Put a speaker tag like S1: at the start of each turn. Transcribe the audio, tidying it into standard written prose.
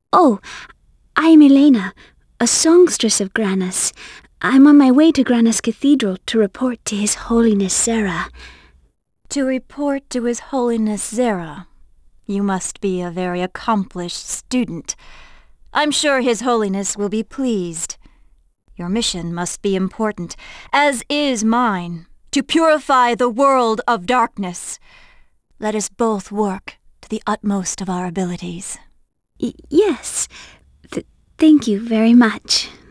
S1: Oh, I am Elena, a songstress of Granas. I'm on my way to Granas Cathedral to report to His Holiness Zera.
S2: To report to His Holiness Zera? You must be a very accomplished student. I'm sure His Holiness will be pleased. Your mission must be important, as is mine, to purify the world of darkness. Let us both work to the utmost of our abilities.
S1: Yes. Thank you very much.